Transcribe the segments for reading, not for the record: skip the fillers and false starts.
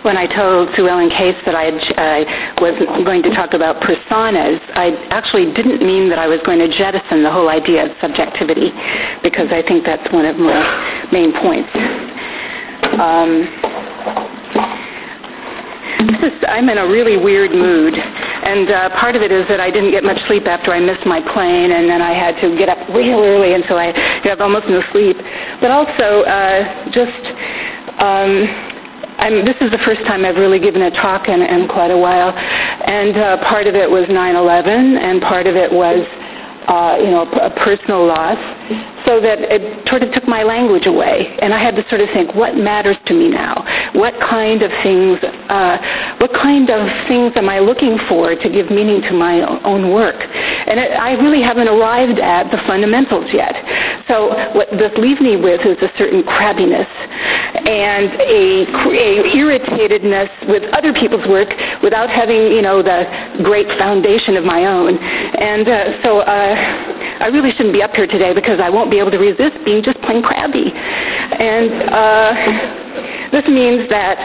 when I told Sue Ellen Case that I was going to talk about personas, I actually didn't mean that I was going to jettison the whole idea of subjectivity, because I think that's one of my main points. I'm in a really weird mood, and part of it is that I didn't get much sleep after I missed my plane, and then I had to get up real early, and so I have almost no sleep. But also, this is the first time I've really given a talk in quite a while, and part of it was 9/11, and part of it was a personal loss, so that it sort of took my language away, and I had to sort of think, what matters to me now? What kind of things am I looking for to give meaning to my own work? And I really haven't arrived at the fundamentals yet. So what this leaves me with is a certain crabbiness and a irritatedness with other people's work without having, the great foundation of my own. And so I really shouldn't be up here today, because I won't be able to resist being just plain crabby. And this means that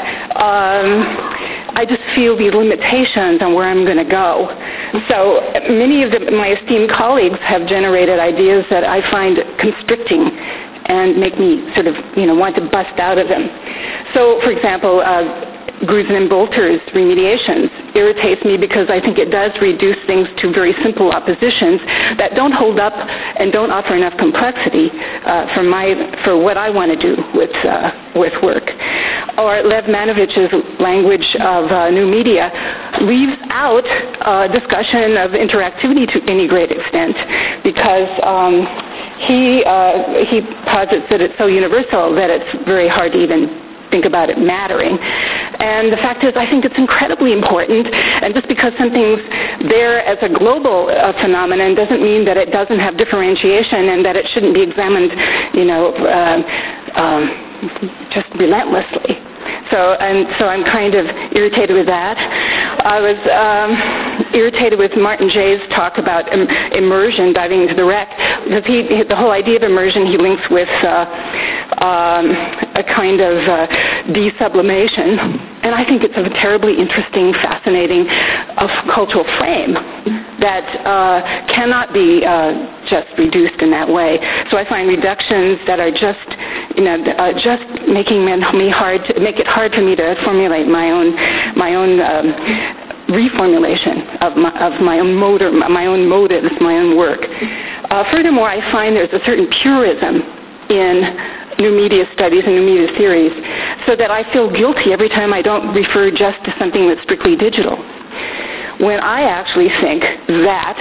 I just feel the limitations on where I'm going to go. So many of my esteemed colleagues have generated ideas that I find constricting and make me sort of, want to bust out of them. So, for example, Grusin and Bolter's remediations irritates me because I think it does reduce things to very simple oppositions that don't hold up and don't offer enough complexity for what I want to do with work. Or Lev Manovich's language of new media leaves out discussion of interactivity to any great extent, because he posits that it's so universal that it's very hard to even think about it mattering. And the fact is, I think it's incredibly important, and just because something's there as a global phenomenon doesn't mean that it doesn't have differentiation and that it shouldn't be examined, just relentlessly. So I'm kind of irritated with that. I was irritated with Martin Jay's talk about immersion, diving into the wreck, because the whole idea of immersion he links with a kind of de-sublimation. And I think it's a terribly interesting, fascinating cultural frame that cannot be just reduced in that way. So I find reductions that are just making make it hard for me to formulate my own reformulation of my own motives, my own work. Furthermore, I find there's a certain purism in new media studies and new media theories, so that I feel guilty every time I don't refer just to something that's strictly digital, when I actually think that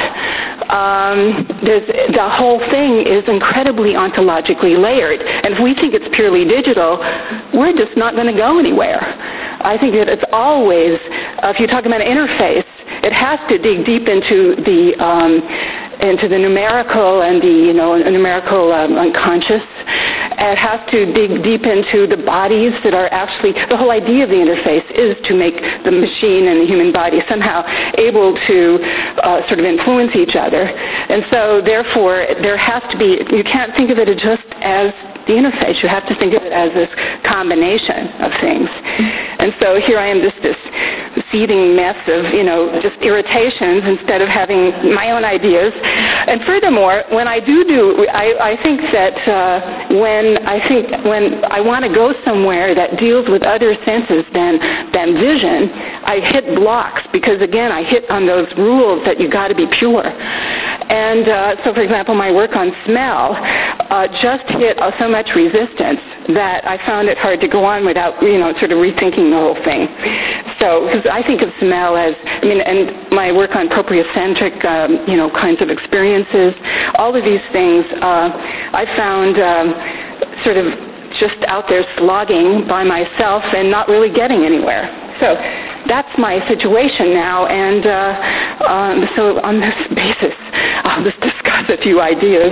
the whole thing is incredibly ontologically layered. And if we think it's purely digital, we're just not going to go anywhere. I think that it's always, if you talk about an interface, it has to dig deep into the numerical and the numerical unconscious. It has to dig deep into the bodies that are actually, the whole idea of the interface is to make the machine and the human body somehow able to sort of influence each other. And so therefore there has to be, you can't think of it just as the interface. You have to think of it as this combination of things. And so here I am, just this seething mess of, just irritations instead of having my own ideas. And furthermore, when I I think that when I want to go somewhere that deals with other senses than vision, I hit blocks, because again, I hit on those rules that you got to be pure. And so, for example, my work on smell just hit so much resistance that I found it hard to go on without, sort of rethinking the whole thing. So, because I think of smell as, and my work on propriocentric, kinds of experiences, all of these things I found sort of just out there slogging by myself and not really getting anywhere. So that's my situation now, and so on this basis, I'll just discuss a few ideas.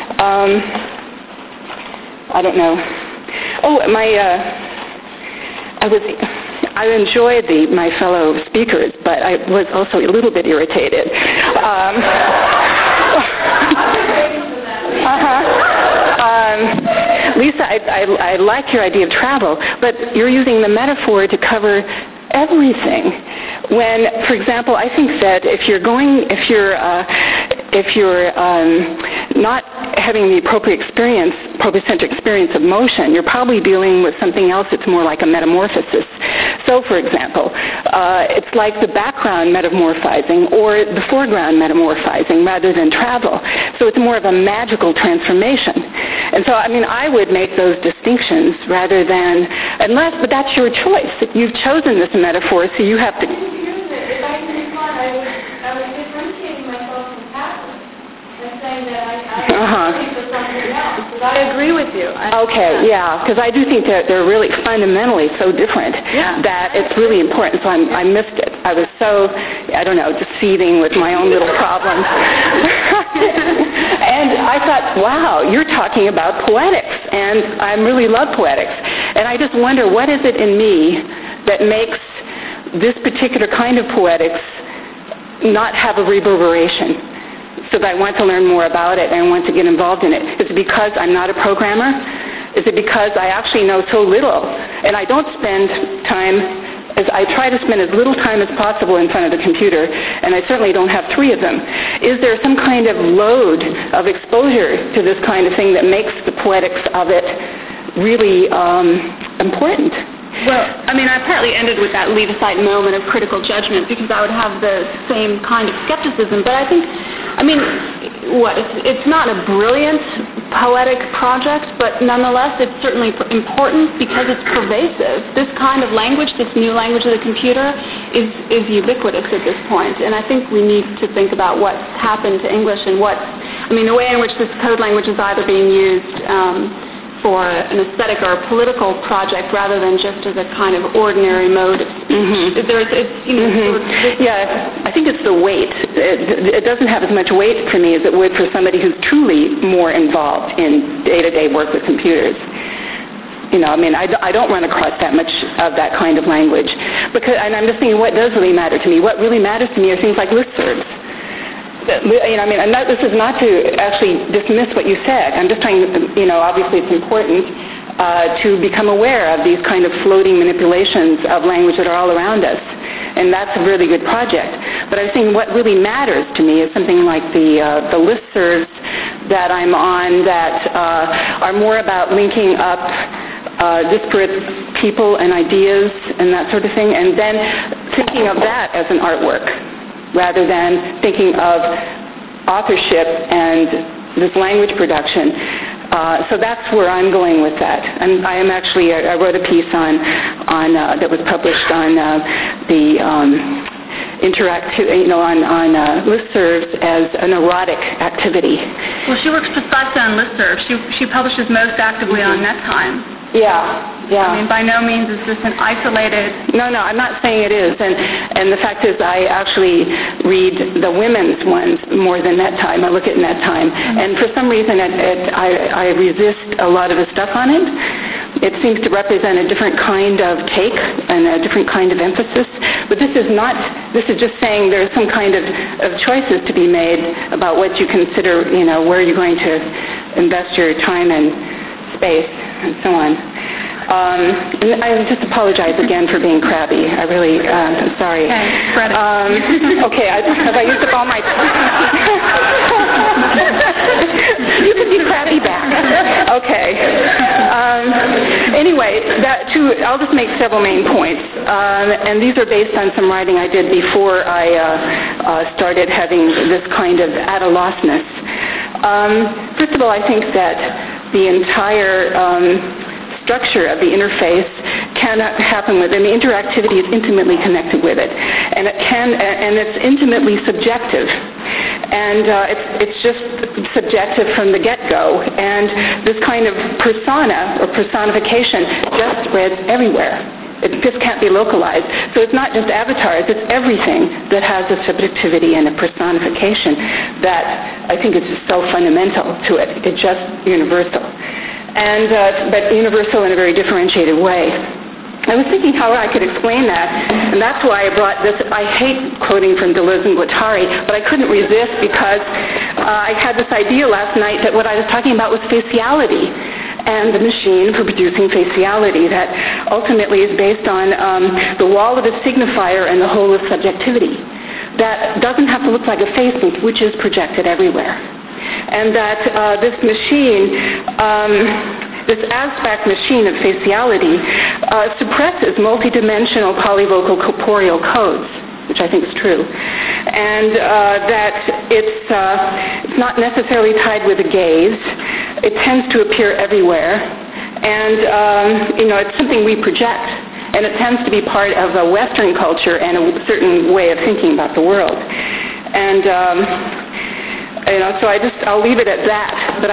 I don't know. Oh, I enjoyed my fellow speakers, but I was also a little bit irritated. Lisa I like your idea of travel, but you're using the metaphor to cover everything. When, for example, I think that if you're not having the appropriate-centric experience of motion, you're probably dealing with something else that's more like a metamorphosis. So, for example, it's like the background metamorphizing or the foreground metamorphizing rather than travel. So it's more of a magical transformation. And so, I mean, I would make those distinctions rather than, but that's your choice. You've chosen this metaphor, so you have to. If I can respond, I was differentiating myself from Catholic and saying that I think for something else. Because I agree with you. Because I do think that they're really fundamentally so different that it's really important. So I missed it. I was so, just seething with my own little problems. And I thought, wow, you're talking about poetics, and I really love poetics. And I just wonder, what is it in me that makes this particular kind of poetics not have a reverberation, so that I want to learn more about it and want to get involved in it? Is it because I'm not a programmer? Is it because I actually know so little? And I don't spend time, I try to spend as little time as possible in front of the computer, and I certainly don't have 3 of them. Is there some kind of load of exposure to this kind of thing that makes the poetics of it really important? Well, I mean, I partly ended with that leave-aside moment of critical judgment because I would have the same kind of skepticism. But I think, it's not a brilliant poetic project, but nonetheless it's certainly important because it's pervasive. This kind of language, this new language of the computer, is ubiquitous at this point. And I think we need to think about what's happened to English and the way in which this code language is either being used for an aesthetic or a political project rather than just as a kind of ordinary mode of speech. I think it's the weight. It doesn't have as much weight for me as it would for somebody who's truly more involved in day-to-day work with computers. I don't run across that much of that kind of language. And I'm just thinking, what does really matter to me? What really matters to me are things like listservs. This is not to actually dismiss what you said. I'm just trying, obviously it's important to become aware of these kind of floating manipulations of language that are all around us. And that's a really good project. But I was thinking what really matters to me is something like the listservs that I'm on that are more about linking up disparate people and ideas and that sort of thing, and then thinking of that as an artwork, rather than thinking of authorship and this language production. So that's where I'm going with that. And I am actually, I wrote a piece on that was published on the on listservs as an erotic activity. Well, she works precisely on listservs. She publishes most actively on NetTime. Yeah. By no means is this an isolated... No, I'm not saying it is. And the fact is I actually read the women's ones more than NetTime. I look at NetTime. And for some reason I resist a lot of the stuff on it. It seems to represent a different kind of take and a different kind of emphasis. But this is just saying there's some kind of choices to be made about what you consider, where you're going to invest your time and space and so on. And I just apologize again for being crabby. I really, I'm sorry. Okay, have I used up all my time? You can be crabby back. Okay. Anyway, I'll just make several main points. And these are based on some writing I did before I started having this kind of at a lostness. First of all, I think that the entire structure of the interface cannot happen with, and the interactivity is intimately connected with it, and it's intimately subjective, and it's just subjective from the get-go, and this kind of persona or personification just spreads everywhere. It just can't be localized. So it's not just avatars, it's everything that has a subjectivity and a personification that I think is just so fundamental to it. It's just universal. But universal in a very differentiated way. I was thinking how I could explain that, and that's why I brought this. I hate quoting from Deleuze and Guattari, but I couldn't resist because I had this idea last night that what I was talking about was faciality. and the machine for producing faciality that ultimately is based on the wall of a signifier and the whole of subjectivity. That doesn't have to look like a face, which is projected everywhere. And that this machine, this abstract machine of faciality, suppresses multidimensional polyvocal corporeal codes, which I think is true, and that it's not necessarily tied with a gaze. It tends to appear everywhere, and it's something we project, and it tends to be part of a Western culture and a certain way of thinking about the world. And so I'll leave it at that. But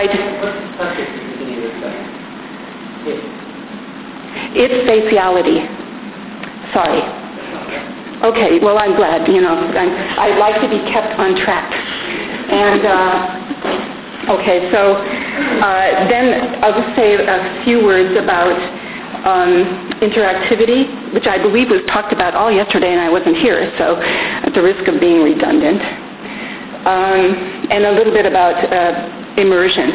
it's faciality. Sorry. Okay, well, I'm glad, I'd like to be kept on track. And, okay, so then I'll just say a few words about interactivity, which I believe was talked about all yesterday, and I wasn't here, so at the risk of being redundant. And a little bit about immersion.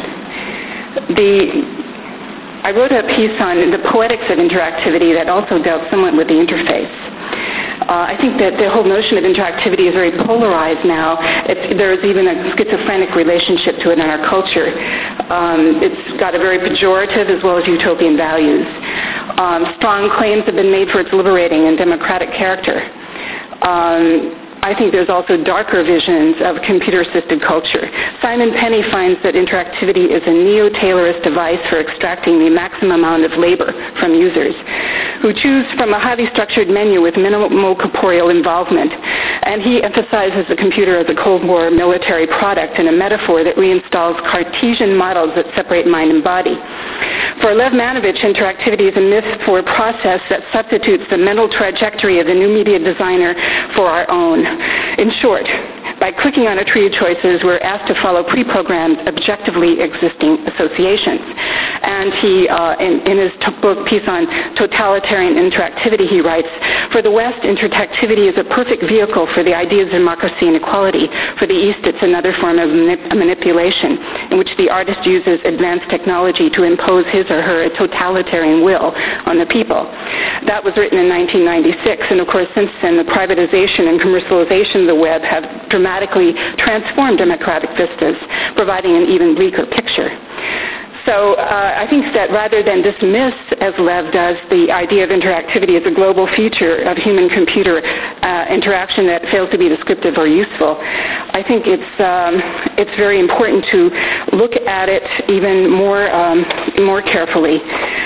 I wrote a piece on the poetics of interactivity that also dealt somewhat with the interface. I think that the whole notion of interactivity is very polarized now. There is even a schizophrenic relationship to it in our culture. It's got a very pejorative as well as utopian values. Strong claims have been made for its liberating and democratic character. I think there's also darker visions of computer-assisted culture. Simon Penny finds that interactivity is a neo-Taylorist device for extracting the maximum amount of labor from users, who choose from a highly structured menu with minimal corporeal involvement. And he emphasizes the computer as a Cold War military product and a metaphor that reinstalls Cartesian models that separate mind and body. For Lev Manovich, interactivity is a myth for a process that substitutes the mental trajectory of the new media designer for our own. In short, by clicking on a tree of choices, we're asked to follow pre-programmed, objectively existing associations. And he, in his book, piece on totalitarian interactivity, he writes, for the West, interactivity is a perfect vehicle for the ideas of democracy and equality. For the East, it's another form of manipulation in which the artist uses advanced technology to impose his or her totalitarian will on the people. That was written in 1996, and of course, since then, the privatization and commercialization of the web have dramatically transformed democratic vistas, providing an even bleaker picture. So I think that rather than dismiss, as Lev does, the idea of interactivity as a global feature of human-computer interaction that fails to be descriptive or useful, I think it's very important to look at it even more carefully.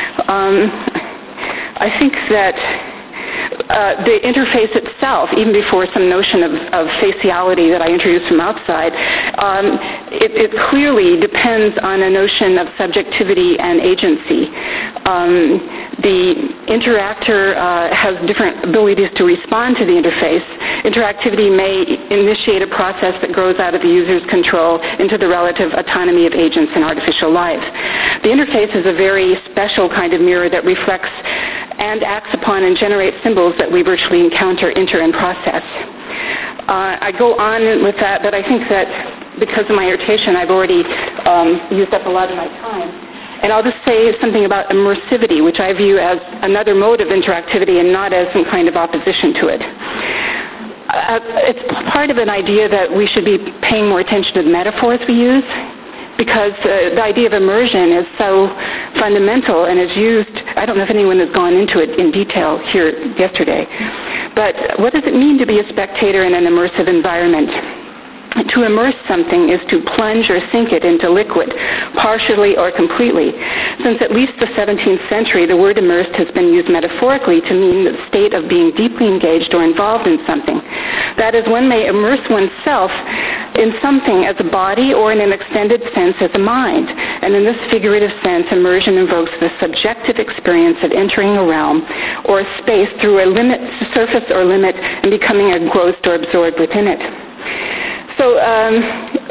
I think that the interface itself, even before some notion of faciality that I introduced from outside, it clearly depends on a notion of subjectivity and agency. The interactor has different abilities to respond to the interface. Interactivity may initiate a process that grows out of the user's control into the relative autonomy of agents in artificial life. The interface is a very special kind of mirror that reflects and acts upon and generates symbols that we virtually encounter, enter, and process. I go on with that, but I think that because of my irritation, I've already used up a lot of my time. And I'll just say something about immersivity, which I view as another mode of interactivity and not as some kind of opposition to it. It's part of an idea that we should be paying more attention to the metaphors we use, because the idea of immersion is so fundamental and is used. I don't know if anyone has gone into it in detail here yesterday, but what does it mean to be a spectator in an immersive environment? To immerse something is to plunge or sink it into liquid, partially or completely. Since at least the 17th century, the word immersed has been used metaphorically to mean the state of being deeply engaged or involved in something. That is, one may immerse oneself in something as a body or in an extended sense as a mind. And in this figurative sense, immersion invokes the subjective experience of entering a realm or a space through a surface or limit and becoming engrossed or absorbed within it. So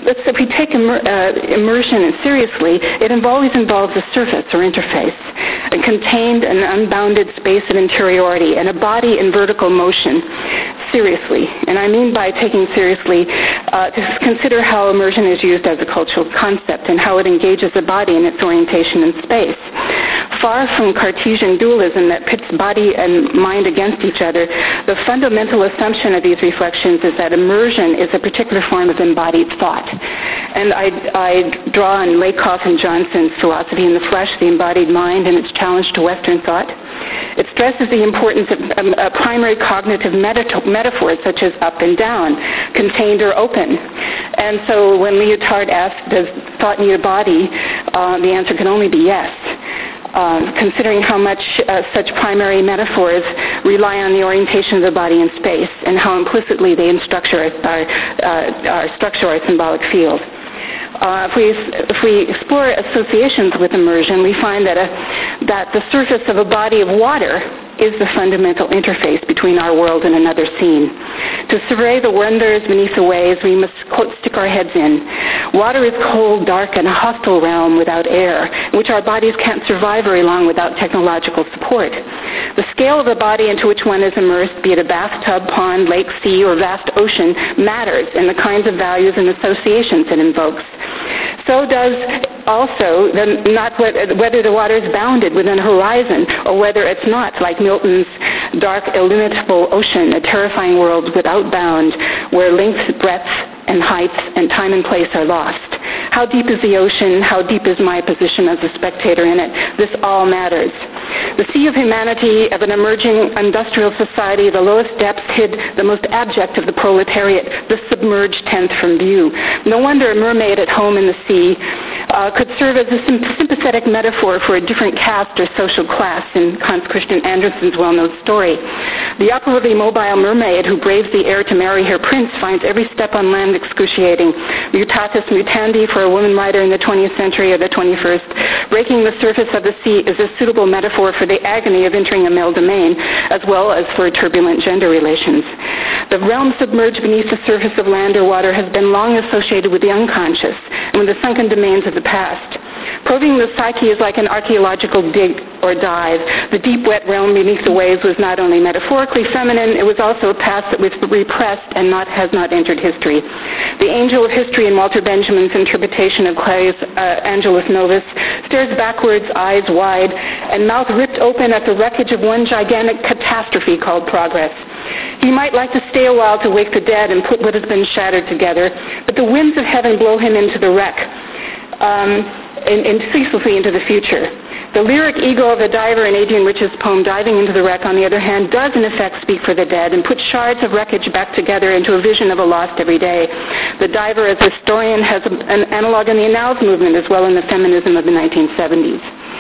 if we take immersion seriously, it always involves a surface or interface, a contained and unbounded space of interiority, and a body in vertical motion. Seriously, and I mean by taking seriously to consider how immersion is used as a cultural concept and how it engages the body in its orientation in space. Far from Cartesian dualism that pits body and mind against each other, the fundamental assumption of these reflections is that immersion is a particular form of embodied thought. And I draw on Lakoff and Johnson's philosophy in the flesh, the embodied mind, and its challenge to Western thought. It stresses the importance of primary cognitive metaphors such as up and down, contained or open. And so when Lyotard asked, does thought need a body, the answer can only be yes. Considering how much such primary metaphors rely on the orientation of the body in space and how implicitly they structure our symbolic field. If we explore associations with immersion, we find that the surface of a body of water is the fundamental interface between our world and another scene. To survey the wonders beneath the waves, we must stick our heads in. Water is cold, dark, and a hostile realm without air, in which our bodies can't survive very long without technological support. The scale of a body into which one is immersed, be it a bathtub, pond, lake, sea, or vast ocean, matters in the kinds of values and associations it invokes. So does also whether the water is bounded within a horizon or whether it's not, like Milton's dark, illimitable ocean, a terrifying world without bound, where length, breadth, and height and time and place are lost. How deep is the ocean? How deep is my position as a spectator in it? This all matters. The sea of humanity of an emerging industrial society, the lowest depths hid the most abject of the proletariat, the submerged tenth from view. No wonder a mermaid at home in the sea could serve as a sympathetic metaphor for a different caste or social class in Hans Christian Andersen's well-known story. The upwardly mobile mermaid who braves the air to marry her prince finds every step on land excruciating. Mutatis mutandi for a woman writer in the 20th century or the 21st. Breaking the surface of the sea is a suitable metaphor for the agony of entering a male domain, as well as for turbulent gender relations. The realm submerged beneath the surface of land or water has been long associated with the unconscious and with the sunken domains of the past. Probing the psyche is like an archaeological dig or dive. The deep, wet realm beneath the waves was not only metaphorically feminine, it was also a past that was repressed and has not entered history. The angel of history in Walter Benjamin's interpretation of Clay's Angelus Novus stares backwards, eyes wide, and mouth ripped open at the wreckage of one gigantic catastrophe called progress. He might like to stay a while to wake the dead and put what has been shattered together, but the winds of heaven blow him into the wreck, and ceaselessly into the future. The lyric ego of the diver in Adrian Rich's poem Diving into the Wreck, on the other hand, does in effect speak for the dead and put shards of wreckage back together into a vision of a lost every day. The diver as a historian has an analog in the Annals movement as well in the feminism of the 1970s.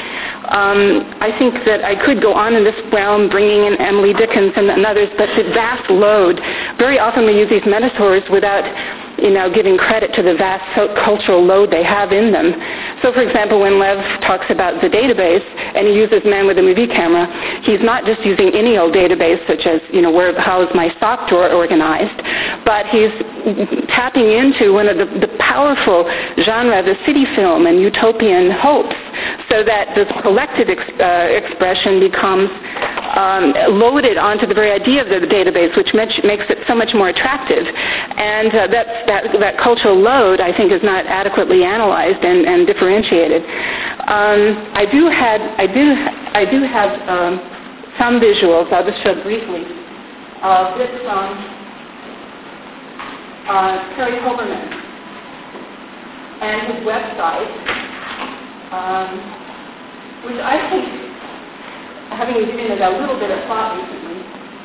I think that I could go on in this realm, bringing in Emily Dickinson and others, but the vast load, very often we use these metaphors without giving credit to the vast cultural load they have in them. So, for example, when Lev talks about the database and he uses Man with a Movie Camera, he's not just using any old database such as, how is my sock drawer organized, but he's tapping into one of the powerful genre of the city film and utopian hopes, so that this collective expression becomes loaded onto the very idea of the database, which makes it so much more attractive. And that cultural load, I think, is not adequately analyzed and differentiated. I do have some visuals. I'll just show briefly. This from Terry Hoberman and his website, which I think, having given it a little bit of thought recently,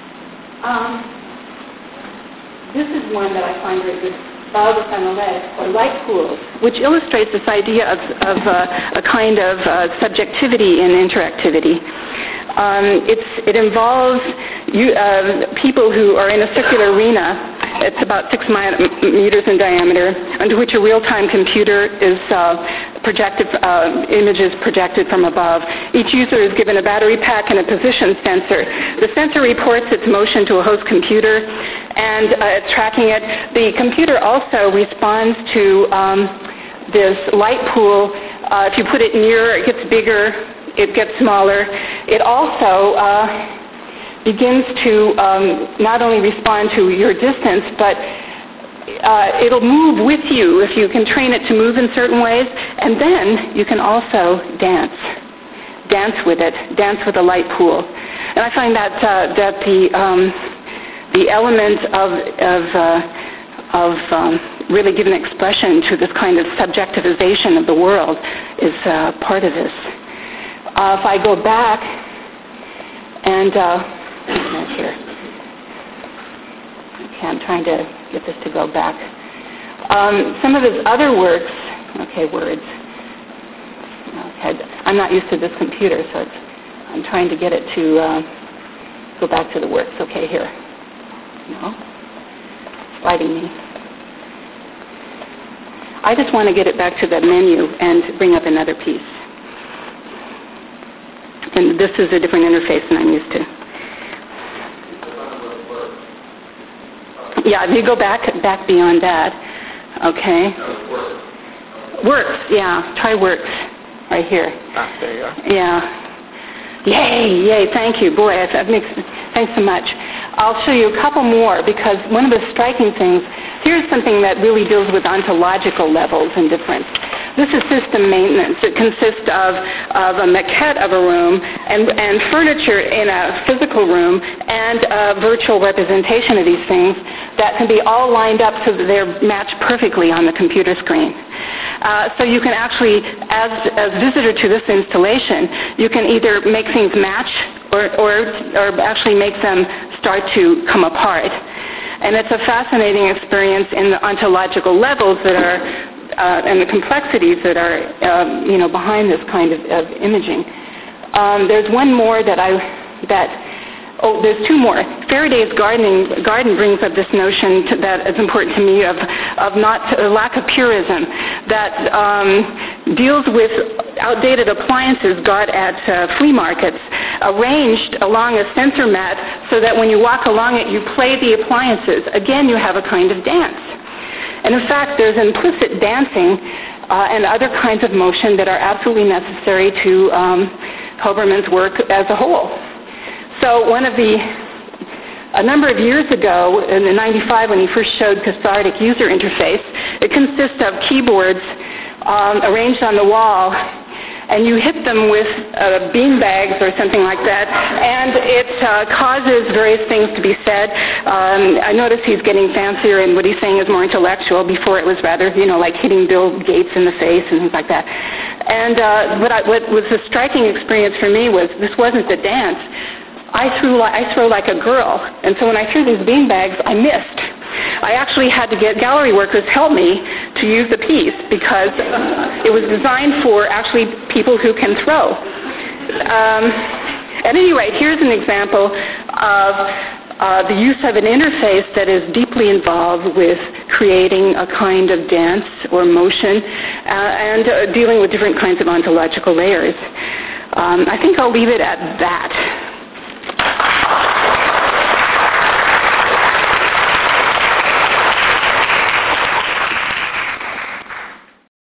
this is one that I find very good, Balbus on the Ledge, or Light Pools, which illustrates this idea of a kind of subjectivity in interactivity. It involves people who are in a circular arena. It's about 6 meters in diameter, under which a real-time computer is images projected from above. Each user is given a battery pack and a position sensor. The sensor reports its motion to a host computer, and it's tracking it. The computer also responds to this light pool. If you put it near, it gets bigger, it gets smaller. It also begins to not only respond to your distance, but it'll move with you if you can train it to move in certain ways, and then you can also dance with it, dance with the light pool. And I find that the element of really giving expression to this kind of subjectivization of the world is part of this. If I go back and here. Okay, I'm trying to get this to go back. Some of his other works, words. Okay, I'm not used to this computer, so I'm trying to get it to go back to the works. Okay, here. No, it's fighting me. I just want to get it back to the menu and bring up another piece. And this is a different interface than I'm used to. Yeah, if you go back beyond that, okay. Works, yeah. Try works, right here. There you are. Yeah. Yay! Thank you, boy. Thanks so much. I'll show you a couple more because one of the striking things. Here's something that really deals with ontological levels and difference. This is system maintenance. It consists of a maquette of a room and furniture in a physical room and a virtual representation of these things that can be all lined up so that they're matched perfectly on the computer screen. So you can actually, as visitor to this installation, you can either make things match or actually make them start to come apart. And it's a fascinating experience in the ontological levels that are and the complexities that are, behind this kind of imaging. There's one more there's two more. Faraday's garden brings up this notion that is important to me of lack of purism, that deals with outdated appliances got at flea markets, arranged along a sensor mat so that when you walk along it, you play the appliances. Again, you have a kind of dance. And in fact, there's implicit dancing and other kinds of motion that are absolutely necessary to Hoberman's work as a whole. So a number of years ago, in 1995, when he first showed cathartic user interface, it consists of keyboards arranged on the wall, and you hit them with bean bags or something like that, and it causes various things to be said. I notice he's getting fancier, and what he's saying is more intellectual. Before it was rather, like hitting Bill Gates in the face and things like that. And what was a striking experience for me was this wasn't the dance. I throw like a girl, and so when I threw these bean bags, I missed. I actually had to get gallery workers help me to use the piece because it was designed for actually people who can throw. At any rate, here's an example of the use of an interface that is deeply involved with creating a kind of dance or motion and dealing with different kinds of ontological layers. I think I'll leave it at that.